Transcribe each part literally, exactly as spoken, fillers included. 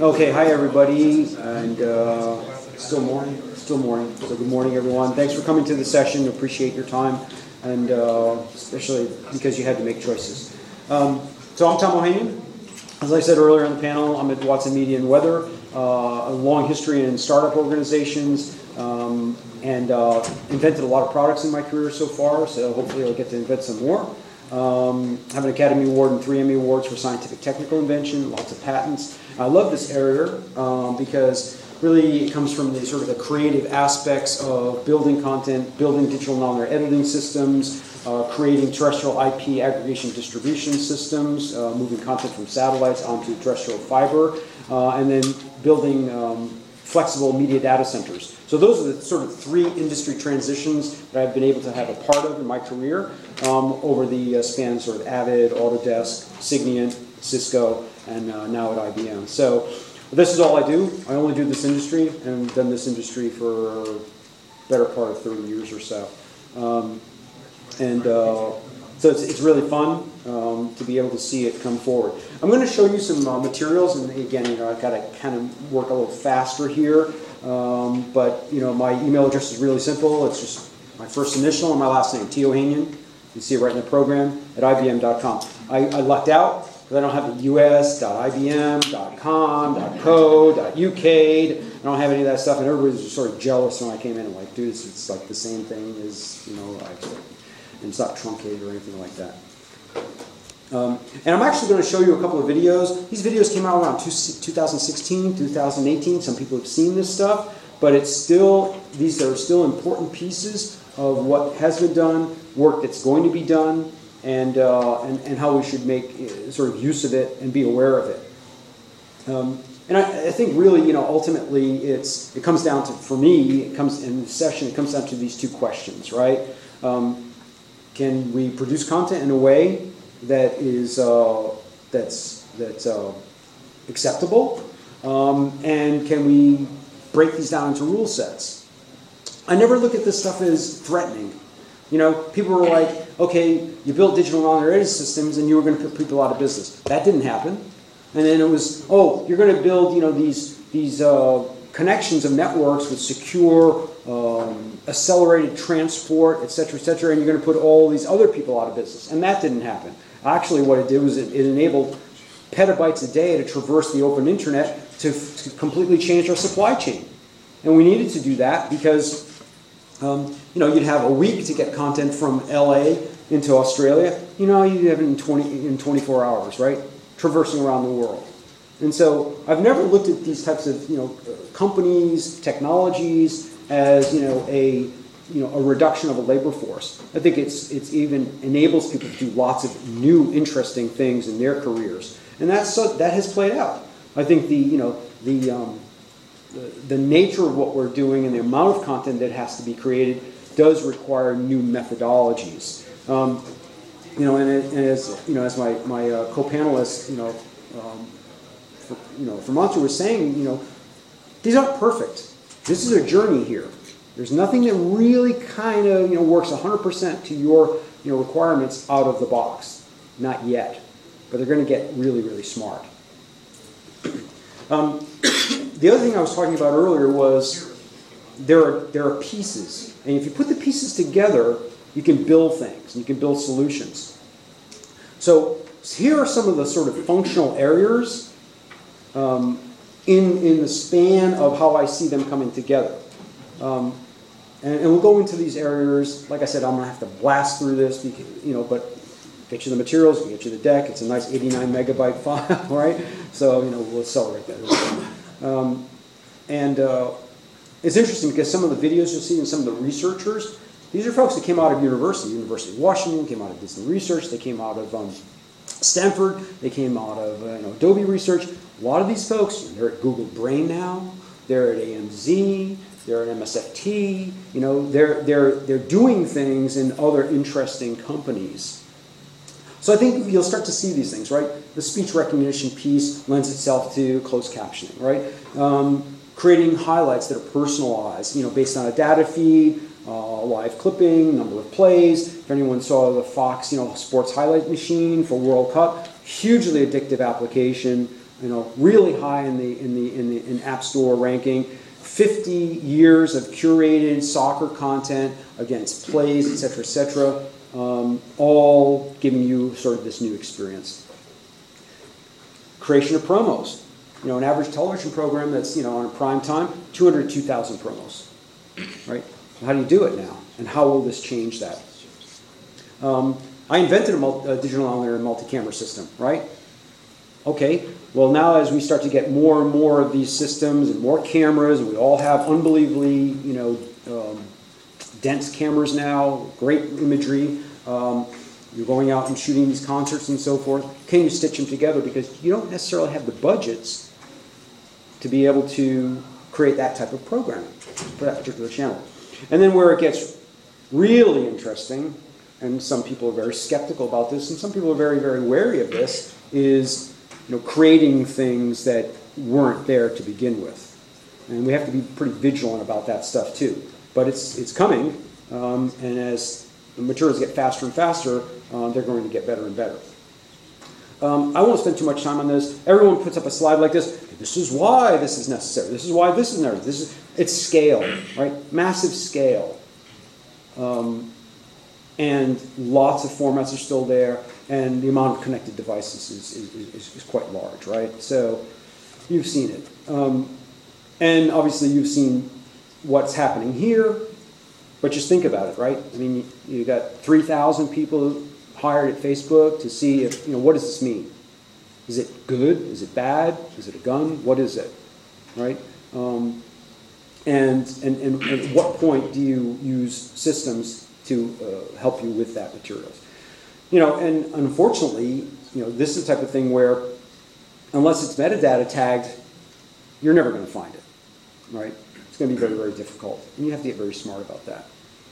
Okay, hi everybody, and uh, still morning, still morning. So good morning, everyone. Thanks for coming to the session. Appreciate your time, and uh, especially because you had to make choices. Um, so I'm Tom Ohanian. As I said earlier on the panel, I'm at Watson Media and Weather. Uh, a long history in startup organizations, um, and uh, invented a lot of products in my career so far. So hopefully I'll get to invent some more. Um, I have an Academy Award and three Emmy Awards for scientific technical invention, lots of patents. I love this area um, because really it comes from the sort of the creative aspects of building content, building digital nonlinear editing systems, uh, creating terrestrial I P aggregation distribution systems, uh, moving content from satellites onto terrestrial fiber, uh, and then building um, flexible media data centers. So those are the sort of three industry transitions that I've been able to have a part of in my career um, over the uh, span sort of Avid, Autodesk, Signiant, Cisco, and uh, now at I B M. So this is all I do. I only do this industry, and I've done this industry for a better part of thirty years or so. Um, and uh, so it's, it's really fun um, to be able to see it come forward. I'm going to show you some uh, materials, and again, you know, I've got to kind of work a little faster here. Um, but you know, my email address is really simple. It's just my first initial and my last name, T. Ohanian. You see it right in the program at I B M dot com. I, I lucked out because I don't have the U S dot I B M dot com, .co, .U K. I don't have any of that stuff, and everybody's just sort of jealous when I came in and like, dude, it's, it's like the same thing as, you know, I expected. And it's not truncated or anything like that. Um, and I'm actually going to show you a couple of videos. These videos came out around two thousand sixteen, two thousand eighteen. Some people have seen this stuff, but it's still, these are still important pieces of what has been done, work that's going to be done, and uh, and, and how we should make uh, sort of use of it and be aware of it. Um, and I, I think really, you know, ultimately, it's it comes down to, for me, it comes in this session, it comes down to these two questions, right? Um, can we produce content in a way that is uh, that's that's uh, acceptable, um, and can we break these down into rule sets? I never look at this stuff as threatening. You know, people were like, okay, you built digital nonlinear editing systems and you were going to put people out of business. That didn't happen. And then it was, oh, you're going to build, you know, these these uh, connections of networks with secure, um, accelerated transport, et cetera, et cetera, and you're going to put all these other people out of business. And that didn't happen. Actually, what it did was it, it enabled petabytes a day to traverse the open internet to, to completely change our supply chain. And we needed to do that because, um, you know, you'd have a week to get content from L A into Australia. You know, you have it in twenty in twenty-four hours, right? Traversing around the world. And so I've never looked at these types of, you know, companies, technologies as, you know, a you know, a reduction of a labor force. I think it's it's even enables people to do lots of new, interesting things in their careers, and that's so, that has played out. I think the you know the, um, the the nature of what we're doing and the amount of content that has to be created does require new methodologies. Um, you know, and, and as you know, as my my uh, co-panelist, you know, um, for, you know, Fermantu was saying, you know, these aren't perfect. This is a journey here. There's nothing that really kind of, you know, works one hundred percent to your, you know, requirements out of the box. Not yet. But they're going to get really, really smart. Um, the other thing I was talking about earlier was there are, there are pieces. And if you put the pieces together, you can build things. And you can build solutions. So here are some of the sort of functional areas um, in, in the span of how I see them coming together. Um, and, and we'll go into these areas. Like I said, I'm going to have to blast through this, because, you know, but get you the materials, we get you the deck. It's a nice eighty-nine megabyte file, right? So, you know, we'll accelerate that. Um, and uh, it's interesting because some of the videos you'll see and some of the researchers, these are folks that came out of university. University of Washington, came out of Disney Research, they came out of um, Stanford, they came out of uh, you know, Adobe Research. A lot of these folks, they're at Google Brain now, they're at A M Z, they're at M S F T, you know, they're, they're, they're doing things in other interesting companies. So I think you'll start to see these things, right? The speech recognition piece lends itself to closed captioning, right? Um, creating highlights that are personalized, you know, based on a data feed, uh, live clipping, number of plays. If anyone saw the Fox, you know, sports highlight machine for World Cup, hugely addictive application. you know, really high in the in the in the in App Store ranking. fifty years of curated soccer content against plays, et cetera, et cetera, um, all giving you sort of this new experience. Creation of promos. You know, an average television program that's, you know, on a prime time, two hundred two thousand promos, right? How do you do it now? And how will this change that? Um, I invented a, multi, a digital on-air multi-camera system, right? Okay, well now as we start to get more and more of these systems and more cameras, and we all have unbelievably, you know, um, dense cameras now, great imagery, um, you're going out and shooting these concerts and so forth, can you stitch them together? Because you don't necessarily have the budgets to be able to create that type of programming for that particular channel. And then where it gets really interesting, and some people are very skeptical about this, and some people are very, very wary of this, is, you know, creating things that weren't there to begin with. And we have to be pretty vigilant about that stuff too. But it's it's coming, um, and as the materials get faster and faster, uh, they're going to get better and better. Um, I won't spend too much time on this. Everyone puts up a slide like this. This is why this is necessary. This is why this is necessary. This is it's scale, right? Massive scale. Um, and lots of formats are still there, and the amount of connected devices is, is, is, is quite large, right? So you've seen it. Um, and obviously you've seen what's happening here, but just think about it, right? I mean, you, you got three thousand people hired at Facebook to see if, you know, what does this mean? Is it good? Is it bad? Is it a gun? What is it, right? Um, and, and, and, and at what point do you use systems to uh, help you with that materials? You know, and unfortunately, you know, this is the type of thing where unless it's metadata tagged, you're never going to find it, right? It's going to be very, very difficult. And you have to get very smart about that.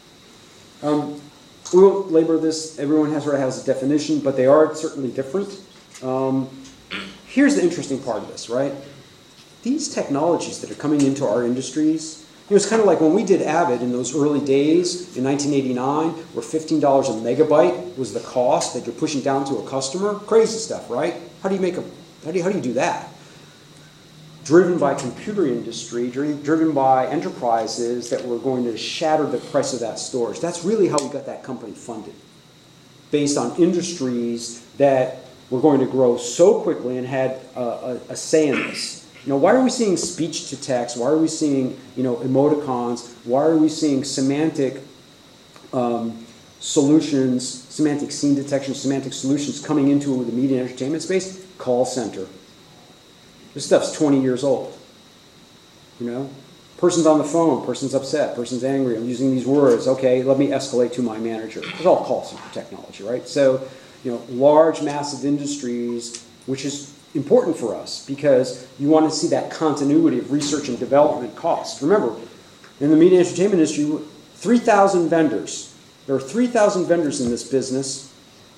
Um, we won't labor this. Everyone has, has a definition, but they are certainly different. Um, here's the interesting part of this, right? These technologies that are coming into our industries, it was kind of like when we did Avid in those early days in nineteen eighty-nine, where fifteen dollars a megabyte was the cost that you're pushing down to a customer. Crazy stuff, right? How do you make a, how do you, how do you do that? Driven by computer industry, driven by enterprises that were going to shatter the price of that storage. That's really how we got that company funded, based on industries that were going to grow so quickly and had a, a, a say in this. You know, why are we seeing speech to text? Why are we seeing, you know, emoticons? Why are we seeing semantic um, solutions, semantic scene detection, semantic solutions coming into the media and entertainment space? Call center. This stuff's twenty years old. You know, person's on the phone, person's upset, person's angry. I'm using these words. Okay, let me escalate to my manager. It's all call center technology, right? So, you know, large, massive industries, which is important for us because you want to see that continuity of research and development costs. Remember, in the media and entertainment industry, three thousand vendors. There are three thousand vendors in this business.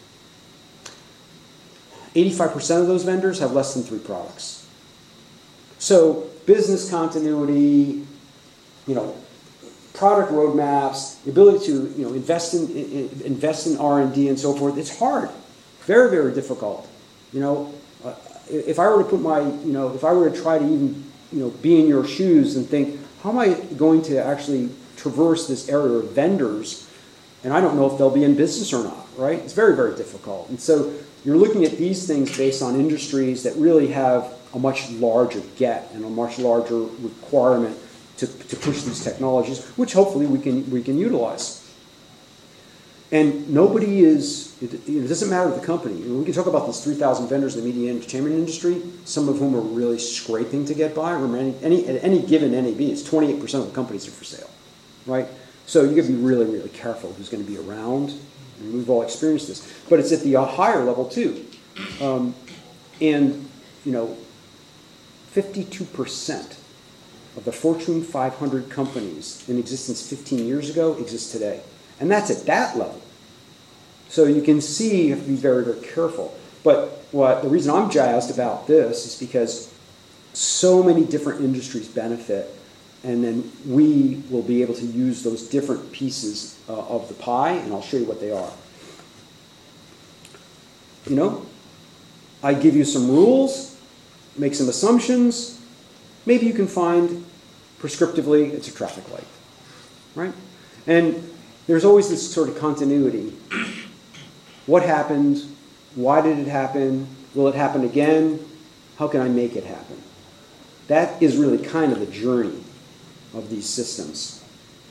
eighty-five percent of those vendors have less than three products. So business continuity, you know, product roadmaps, the ability to, you know, invest in, in invest in R and D and so forth, it's hard. Very, very difficult. You know, uh, if I were to put my, you know, if I were to try to even, you know, be in your shoes and think, how am I going to actually traverse this area of vendors, and I don't know if they'll be in business or not, right? It's very, very difficult. And so you're looking at these things based on industries that really have a much larger get and a much larger requirement to, to push these technologies, which hopefully we can we can utilize. And nobody is, it, it doesn't matter the company. I mean, we can talk about these three thousand vendors in the media and entertainment industry, some of whom are really scraping to get by. Remember, any, any, at any given N A B, it's twenty-eight percent of the companies are for sale, right? So you got to be really, really careful who's going to be around. And we've all experienced this. But it's at the uh, higher level, too. Um, and, you know, fifty-two percent of the Fortune five hundred companies in existence fifteen years ago exist today. And that's at that level. So you can see you have to be very, very careful. But what the reason I'm jazzed about this is because so many different industries benefit, and then we will be able to use those different pieces uh, of the pie, and I'll show you what they are. You know, I give you some rules. make some assumptions. Maybe you can find prescriptively it's a traffic light, right? And there's always this sort of continuity. What happened? Why did it happen? Will it happen again? How can I make it happen? That is really kind of the journey of these systems.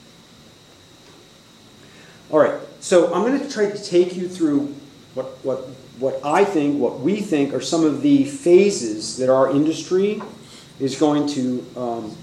All right, so I'm going to try to take you through what, what, what I think, what we think are some of the phases that our industry is going to um,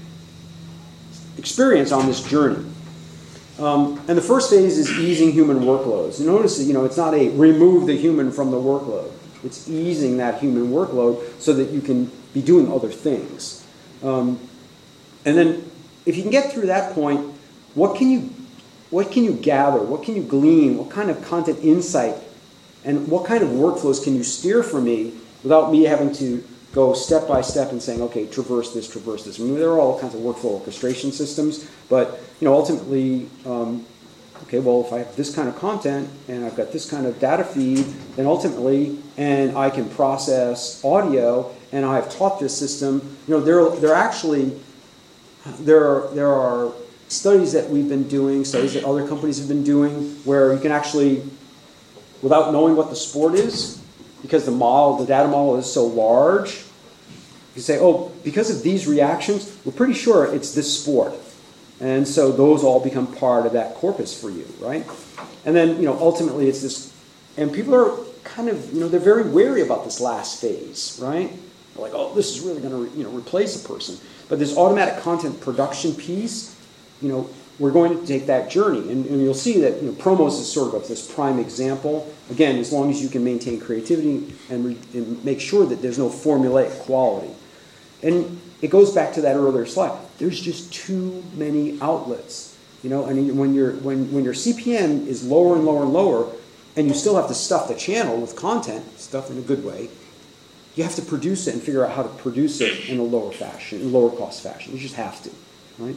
experience on this journey. Um, and the first phase is easing human workloads. You notice that, you know, it's not a remove the human from the workload. It's easing that human workload so that you can be doing other things. Um, and then if you can get through that point, what can you what can you gather? What can you glean? What kind of content insight and what kind of workflows can you steer for me without me having to go step by step and saying, okay, traverse this, traverse this. I mean, there are all kinds of workflow orchestration systems, but you know, ultimately, um, okay, well, if I have this kind of content and I've got this kind of data feed, then ultimately, and I can process audio, and I've taught this system, you know, there, there actually, there are, there are studies that we've been doing, studies that other companies have been doing, where you can actually, without knowing what the sport is, because the model, the data model is so large, you say, oh, because of these reactions, we're pretty sure it's this sport. And so those all become part of that corpus for you, right? And then, you know, ultimately it's this, and people are kind of, you know, they're very wary about this last phase, right? They're like, oh, this is really going to, you know, replace a person. But this automatic content production piece, you know, we're going to take that journey. And, and you'll see that, you know, Promos is sort of this prime example. Again, as long as you can maintain creativity and, re, and make sure that there's no formulaic quality. And it goes back to that earlier slide. There's just too many outlets. You know, and when, you're, when, when your C P M is lower and lower and lower, and you still have to stuff the channel with content, stuff in a good way, you have to produce it and figure out how to produce it in a lower fashion, in a lower cost fashion. You just have to, right?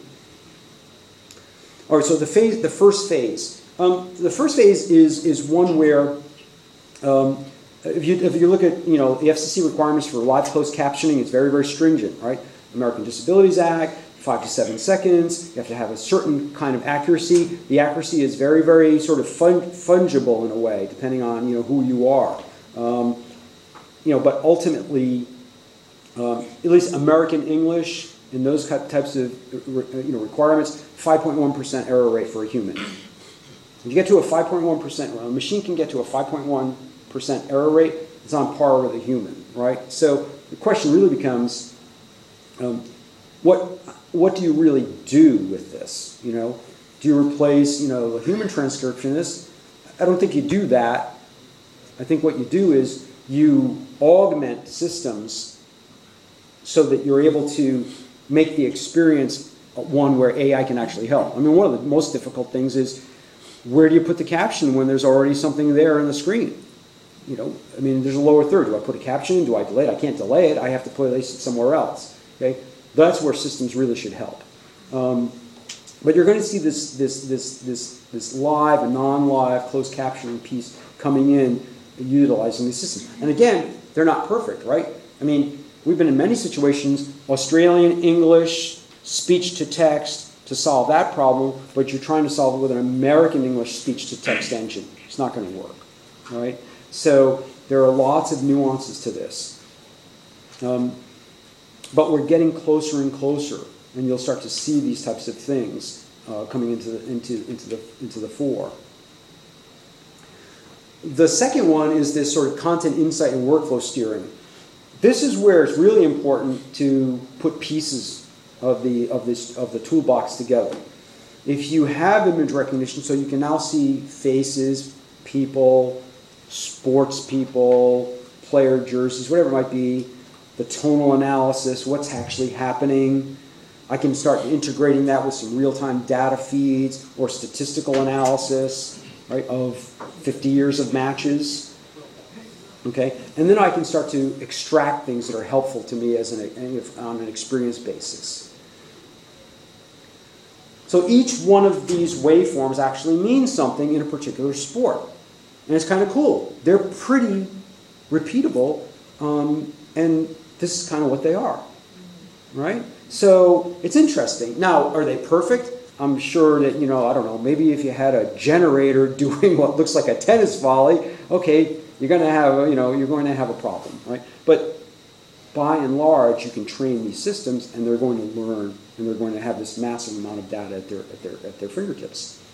All right, so the phase, the first phase. Um, the first phase is is one where, um, if you if you look at, you know, the F C C requirements for live closed captioning, it's very very stringent, right? American Disabilities Act, five to seven seconds. You have to have a certain kind of accuracy. The accuracy is very very sort of fun, fungible in a way, depending on, you know, who you are. Um, you know, but ultimately, um, at least American English. In those types of, you know, requirements, five point one percent error rate for a human. If you get to a five point one percent, a machine can get to a five point one percent error rate, it's on par with a human, right? So the question really becomes, um, what what do you really do with this? You know, do you replace, you know, a human transcriptionist? I don't think you do that. I think what you do is you augment systems so that you're able to make the experience one where A I can actually help. I mean, one of the most difficult things is, where do you put the caption when there's already something there on the screen? You know, I mean, there's a lower third. Do I put a caption in? Do I delay it? I can't delay it. I have to place it somewhere else. Okay, that's where systems really should help. Um, but you're going to see this this this this this live and non-live closed captioning piece coming in, utilizing the system. And again, they're not perfect, right? I mean, we've been in many situations, Australian English, speech to text, to solve that problem, but you're trying to solve it with an American English speech to text engine. It's not going to work, right? So there are lots of nuances to this. Um, but we're getting closer and closer, and you'll start to see these types of things uh, coming into the, into, into, the, into the fore. The second one is this sort of content insight and workflow steering. This is where it's really important to put pieces of the of this of the toolbox together. If you have image recognition, so you can now see faces, people, sports people, player jerseys, whatever it might be, the tonal analysis, what's actually happening. I can start integrating that with some real-time data feeds or statistical analysis, right, of fifty years of matches. Okay, and then I can start to extract things that are helpful to me as an, on an experience basis. So each one of these waveforms actually means something in a particular sport. And it's kind of cool. They're pretty repeatable, um, and this is kind of what they are, right? So it's interesting. Now, are they perfect? I'm sure that, you know, I don't know, maybe if you had a generator doing what looks like a tennis volley, okay, you're going to have, a, you know, you're going to have a problem, right? But by and large, you can train these systems, and they're going to learn, and they're going to have this massive amount of data at their at their at their fingertips.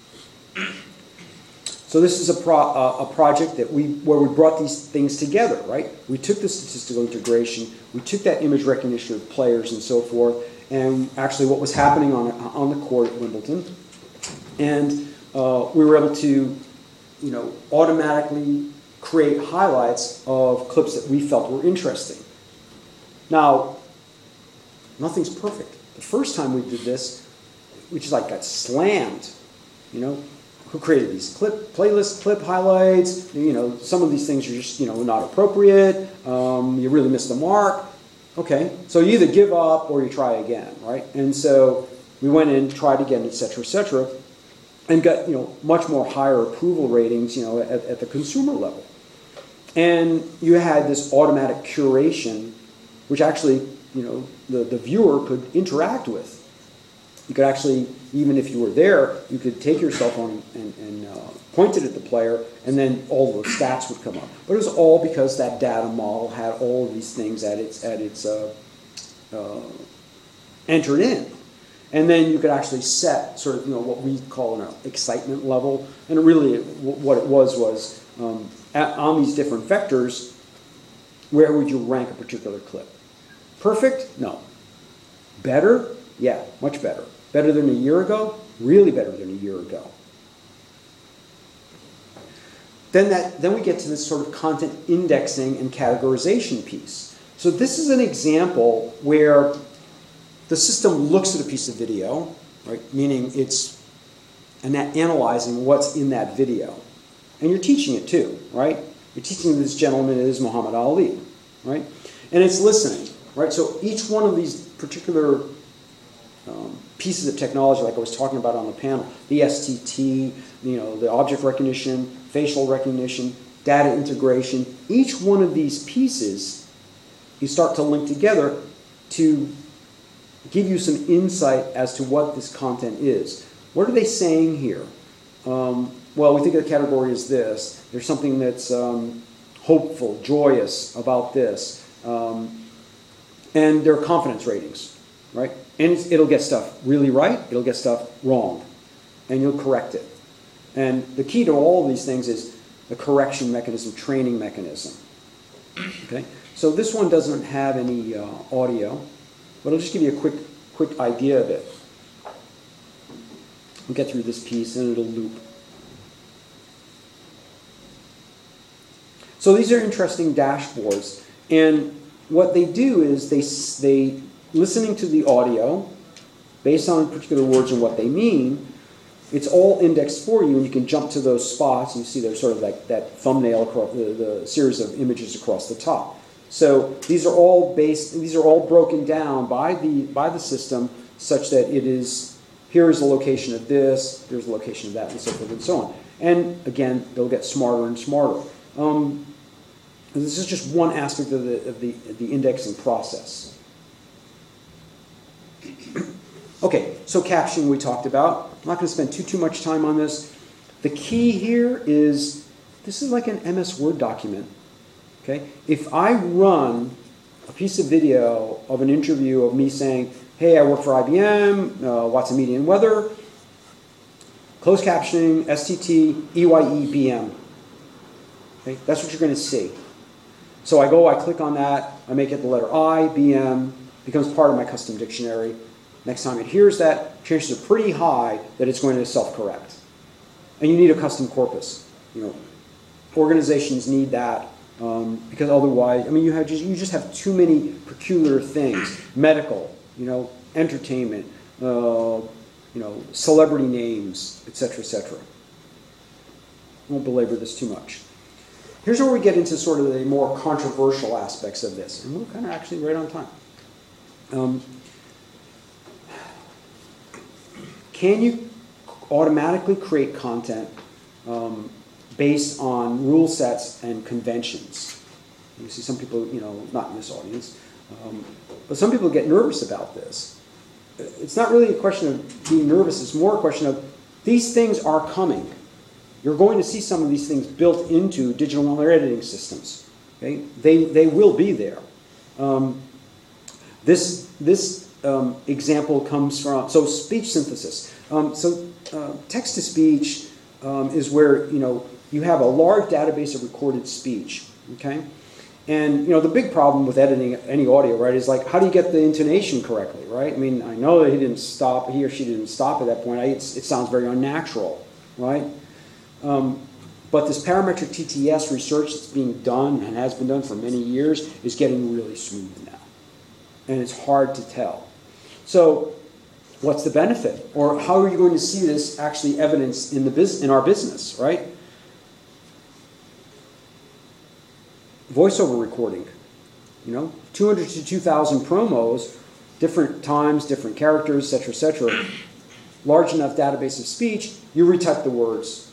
So this is a pro, uh, a project that we where we brought these things together, right? We took the statistical integration, we took that image recognition of players and so forth, and actually what was happening on on the court at Wimbledon, and uh, we were able to, you know, automatically create highlights of clips that we felt were interesting. Now, nothing's perfect. The first time we did this, we just like got slammed. You know, who created these clip playlists, clip highlights? You know, some of these things are just, you know, not appropriate. Um, you really missed the mark. Okay, so you either give up or you try again, right? And so we went in, tried again, et cetera, et cetera, and got, you know, much more higher approval ratings, you know, at, at the consumer level. And you had this automatic curation, which actually, you know, the, the viewer could interact with. You could actually, even if you were there, you could take your cell phone and, and uh, point it at the player, and then all those stats would come up. But it was all because that data model had all of these things at its at its uh, uh, entered in, and then you could actually set sort of, you know, what we call an excitement level. And it really, what it was was um, at, on these different vectors, where would you rank a particular clip? Perfect? No. Better? Yeah, much better. Better than a year ago? Really better than a year ago. Then that then we get to this sort of content indexing and categorization piece. So this is an example where the system looks at a piece of video, right? Meaning it's ana- analyzing what's in that video. And you're teaching it too, right? You're teaching this gentleman is Muhammad Ali, right? And it's listening, right? So each one of these particular um, pieces of technology, like I was talking about on the panel, the S T T, you know, the object recognition, facial recognition, data integration, each one of these pieces you start to link together to give you some insight as to what this content is. What are they saying here? Um, well, we think of the category as this. There's something that's um, hopeful, joyous about this. Um, and there are confidence ratings, right? And it's, it'll get stuff really right, it'll get stuff wrong, and you'll correct it. And the key to all of these things is the correction mechanism, training mechanism. Okay? So this one doesn't have any uh, audio, but I'll just give you a quick, quick idea of it. We'll get through this piece and it'll loop. So these are interesting dashboards, and what they do is they they listening to the audio based on particular words and what they mean. It's all indexed for you, and you can jump to those spots, and you see there's sort of like that thumbnail across the, the series of images across the top. So these are all based, these are all broken down by the by the system such that it is, here is the location of this, here's the location of that, and so forth and so on. And again, they'll get smarter and smarter. Um, this is just one aspect of the of the, the indexing process. Okay, so captioning we talked about. I'm not going to spend too, too much time on this. The key here is, this is like an M S Word document. Okay? If I run a piece of video of an interview of me saying, hey, I work for I B M, uh, Watson Media and Weather, closed captioning, S T T, E Y E, B M. Okay? That's what you're going to see. So I go, I click on that, I make it the letter I, B M, becomes part of my custom dictionary. Next time it hears that, chances are pretty high that it's going to self-correct. And you need a custom corpus. You know, organizations need that um, because otherwise, I mean, you have just you just have too many peculiar things. Medical, you know, entertainment, uh, you know, celebrity names, et cetera, et cetera. I won't belabor this too much. Here's where we get into sort of the more controversial aspects of this, and we're kind of actually right on time. Um, Can you automatically create content um, based on rule sets and conventions? You see some people, you know, not in this audience, um, but some people get nervous about this. It's not really a question of being nervous. It's more a question of these things are coming. You're going to see some of these things built into digital color editing systems. Okay? They, they will be there. Um, this this um, example comes from, so speech synthesis. Um, so uh, text-to-speech um, is where, you know, you have a large database of recorded speech. Okay? And, you know, the big problem with editing any audio, right, is like, how do you get the intonation correctly, right? I mean, I know that he didn't stop, he or she didn't stop at that point. I, it's, it sounds very unnatural, right? Um, but this parametric T T S research that's being done and has been done for many years is getting really smooth now. And it's hard to tell. So what's the benefit? Or how are you going to see this actually evidenced in, the bus- in our business, right? Voiceover recording, you know, two hundred to two thousand promos, different times, different characters, et cetera, et cetera. Large enough database of speech, you retype the words.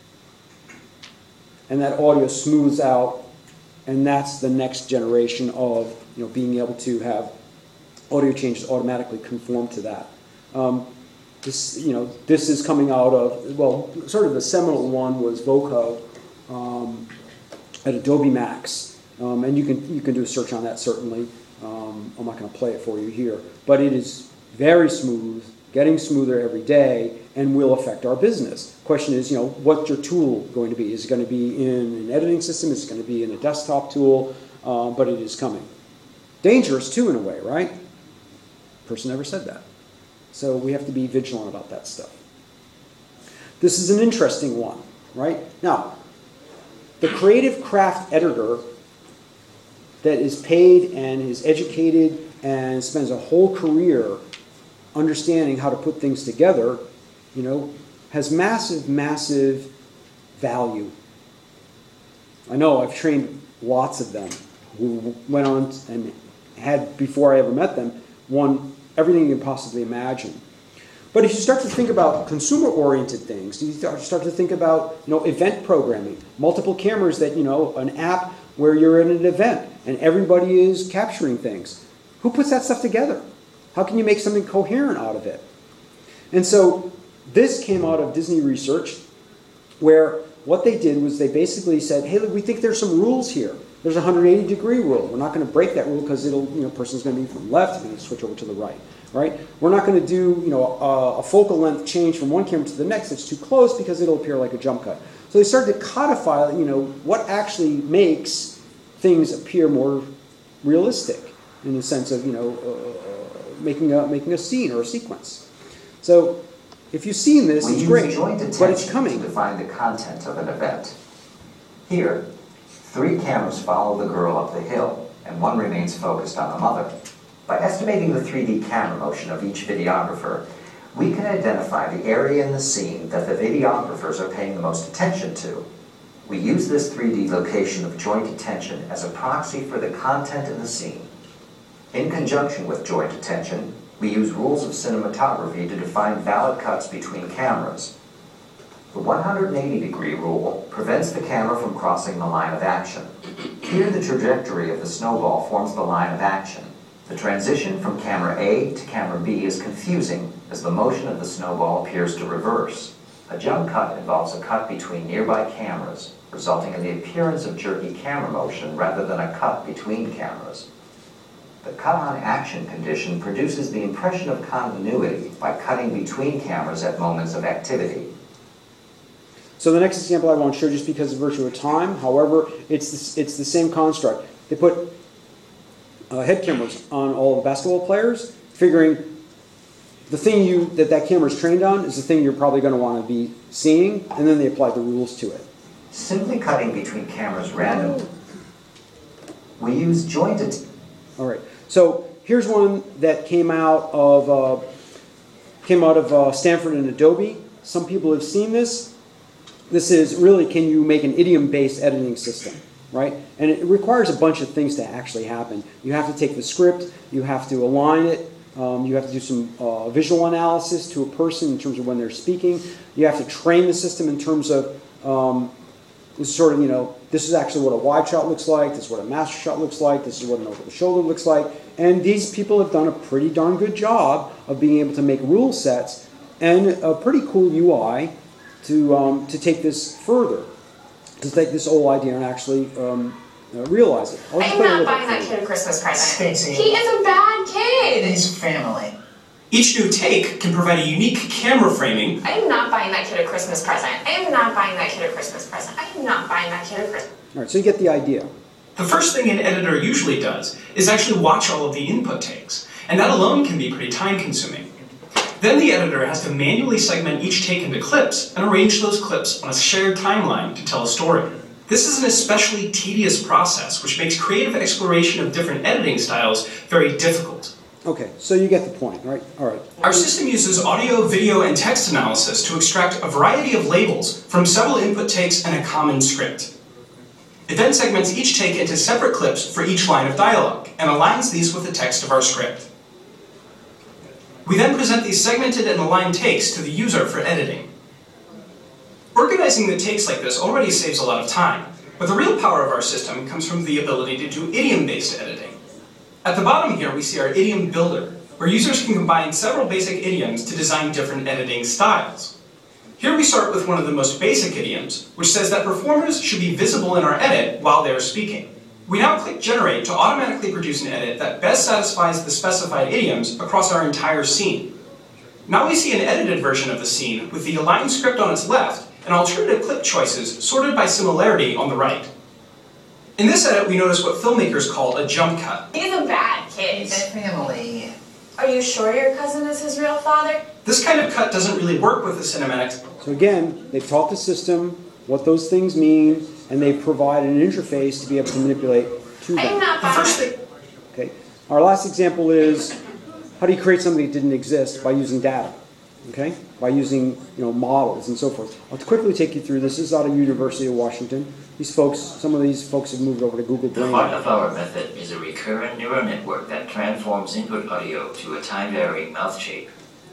And that audio smooths out, and that's the next generation of, you know, being able to have audio changes automatically conform to that. Um, this, you know, this is coming out of, well, sort of the seminal one was Voco. Um, at Adobe Max, um, and you can you can do a search on that certainly. Um, I'm not going to play it for you here, but it is very smooth, getting smoother every day, and will affect our business. Question is, you know, what's your tool going to be? Is it going to be in an editing system? Is it going to be in a desktop tool? Uh, but it is coming. Dangerous too, in a way, right? Person never said that, so we have to be vigilant about that stuff. This is an interesting one, right? Now, the creative craft editor that is paid and is educated and spends a whole career understanding how to put things together, you know, has massive, massive value. I know I've trained lots of them who went on and had, before I ever met them, won everything you can possibly imagine. But if you start to think about consumer-oriented things, you start to think about, you know, event programming, multiple cameras that, you know, an app where you're in an event and everybody is capturing things. Who puts that stuff together? How can you make something coherent out of it? And so this came out of Disney research, where what they did was they basically said, hey, look, we think there's some rules here. There's a one hundred eighty degree rule. We're not going to break that rule because it'll, you know, person's going to be from left, going to switch over to the right. Right? We're not going to do, you know, a, a focal length change from one camera to the next that's too close because it'll appear like a jump cut. So they started to codify, you know, what actually makes things appear more realistic in the sense of, you know, uh, making a making a scene or a sequence. So if you've seen this, we it's use great, joint attention but it's coming. to define the content of an event. Here, three cameras follow the girl up the hill, and one remains focused on the mother. By estimating the three D camera motion of each videographer, we can identify the area in the scene that the videographers are paying the most attention to. We use this three D location of joint attention as a proxy for the content in the scene. In conjunction with joint attention, we use rules of cinematography to define valid cuts between cameras. The one hundred eighty degree rule prevents the camera from crossing the line of action. Here, the trajectory of the snowball forms the line of action. The transition from camera A to camera B is confusing as the motion of the snowball appears to reverse. A jump cut involves a cut between nearby cameras, resulting in the appearance of jerky camera motion rather than a cut between cameras. The cut-on action condition produces the impression of continuity by cutting between cameras at moments of activity. So the next example I won't show just because of virtue of time. However, it's the, it's the same construct. They put uh, head cameras on all the basketball players, figuring the thing you that that camera is trained on is the thing you're probably going to want to be seeing, and then they apply the rules to it. Simply cutting between cameras randomly. We use jointed. All right. So here's one that came out of uh, came out of uh, Stanford and Adobe. Some people have seen this. This is really, can you make an idiom-based editing system, right? And it requires a bunch of things to actually happen. You have to take the script, you have to align it, um, you have to do some uh, visual analysis to a person in terms of when they're speaking. You have to train the system in terms of um, This is sort of, you know, this is actually what a wide shot looks like, this is what a master shot looks like, this is what an over the shoulder looks like. And these people have done a pretty darn good job of being able to make rule sets and a pretty cool U I to, um, to take this further, to take this whole idea and actually um, uh, realize it. I'll just I'm play a not little buying bit that for you. kid a Christmas present. Stacey. He is a bad kid. He's family. Each new take can provide a unique camera framing. I am not buying that kid a Christmas present. I am not buying that kid a Christmas present. I am not buying that kid a Christmas. All right, so you get the idea. The first thing an editor usually does is actually watch all of the input takes, and that alone can be pretty time-consuming. Then the editor has to manually segment each take into clips and arrange those clips on a shared timeline to tell a story. This is an especially tedious process, which makes creative exploration of different editing styles very difficult. Okay, so you get the point, right? All right. Our system uses audio, video, and text analysis to extract a variety of labels from several input takes and a common script. It then segments each take into separate clips for each line of dialogue, and aligns these with the text of our script. We then present these segmented and aligned takes to the user for editing. Organizing the takes like this already saves a lot of time, but the real power of our system comes from the ability to do idiom-based editing. At the bottom here, we see our idiom builder, where users can combine several basic idioms to design different editing styles. Here we start with one of the most basic idioms, which says that performers should be visible in our edit while they're speaking. We now click Generate to automatically produce an edit that best satisfies the specified idioms across our entire scene. Now we see an edited version of the scene with the aligned script on its left and alternative clip choices sorted by similarity on the right. In this edit, we notice what filmmakers call a jump cut. He's a bad kid. He's family. Are you sure your cousin is his real father? This kind of cut doesn't really work with the cinematic. So again, they've taught the system what those things mean, and they provide an interface to be able to manipulate to I am them. not The buying first it. thing, Okay. Our last example is how do you create something that didn't exist by using data? Okay, by using you know models and so forth. I'll quickly take you through this. This is out of University of Washington. These folks, some of these folks have moved over to Google The Brain. heart of our method is a recurrent neural network that transforms input audio to a time-varying mouth shape.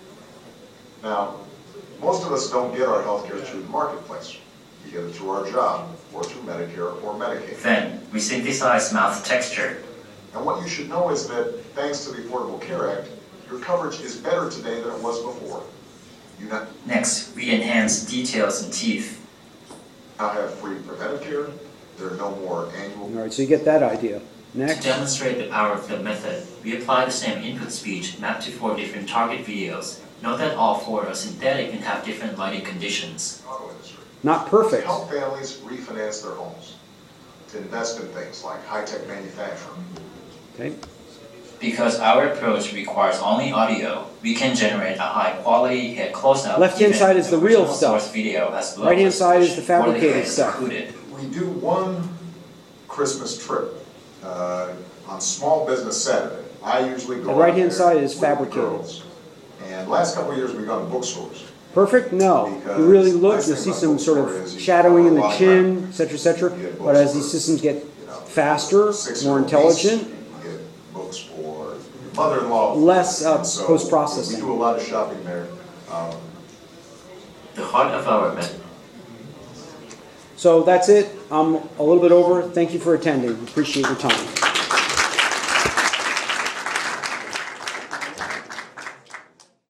Now, most of us don't get our healthcare through the marketplace. We get it through our job, or through Medicare or Medicaid. Then, we synthesize mouth texture. And what you should know is that, thanks to the Affordable Care Act, your coverage is better today than it was before. You now Next, we enhance details in teeth. have free preventive care. There are no more annual. All right, so you get that idea. To Next. demonstrate the power of the method, we apply the same input speech mapped to four different target videos. Note that all four are synthetic and have different lighting conditions. Auto industry. Not To perfect. help families refinance their homes, to invest in things like high-tech manufacturing. Okay. Because our approach requires only audio, we can generate a high-quality yet close-up. Left-hand even side is if the real original source stuff. Video has low Right-hand side is the resolution or fabricated is stuff. included. We do one Christmas trip uh, on Small Business Saturday. I usually go. The right-hand out there side is with the fabricated. girls. And last couple of years, we've gone to bookstores. Perfect? No. Because You really look, nice you'll thing see about some sort bookstore is of you shadowing in find a the lot of chin, crap. et cetera, et cetera. You get But as books these for, systems get you know, faster, six more year olds. intelligent, You get books for your mother-in-law. Less, uh, And so post-processing. We do a lot of shopping there. Um, The heart of our method. so that's it. I'm a little bit over. Thank you for attending. Appreciate your time.